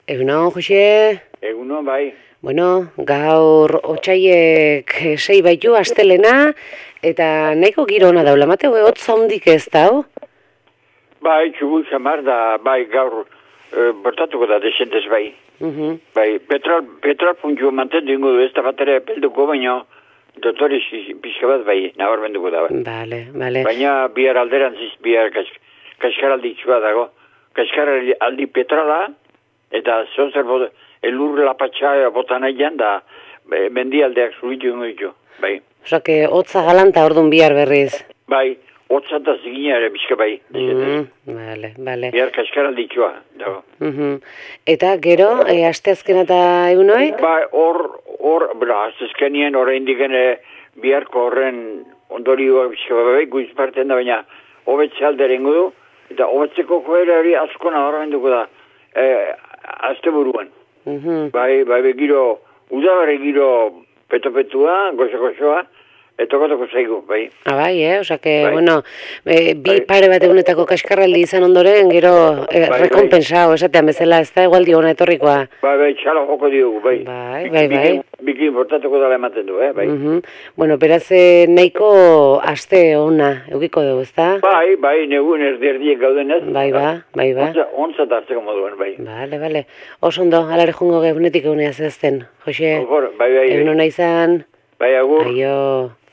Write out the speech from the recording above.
Egunon, Jose? Egunon, bai. Bueno, gaur otsailek 6 baitu astelena, eta nahiko giro ona daula, mateu hotza hondik ez dau? Bai, txugu xamar da, bai, gaur bortatuko da desentez, bai. Bai, petrol puntu mantendu ingo du, ez da batera pelduko, baina dotore pixka bat, bai, nabarmenduko da, bai. Bale. Baina bihar alderantziz, bihar kaskaraldi txua dago. Kaskaraldi petrola, eta zonzer elur lapatxa botan aian da, mendialdeak zuritu ingo ditu, bai. Osake, hotza galanta ordun bihar berriz. Bai, hotza eta zigina ere bizka bai. Bale. Bihar kaskaraldi txua dago. Eta gero, asteazkena eta egunoik? Bai, asteazkenien orain digene biharko horren ondorioa bizka bai, guizparten da, baina hobetze alderen du, eta hobetzeko joera hori asko nabarmenduko da, azte buruan. Bai, giro, udabare giro peto-petua, gozo-gozoa, etokotoko zaigu, bai. Bai, osake, bai. Bueno, bi pare bat egunetako kaskarraldi izan ondoren, gero rekompensao, esatean bezala, ez da egualdi hona etorrikoa. Bai, txala joko diogu, bai. Bai. Biki importatuko dala ematen du, bai. Bueno, beraz, nahiko aste ona eukiko dugu, ez da? Bai, negun erdiek gauden ez. Bai. Ontzat hartzeko moduen, bai. Bale. Osondo, alare jungo gehunetik egunea zezten. Jose, bai. egun hona izan. Bai, agur. Aio.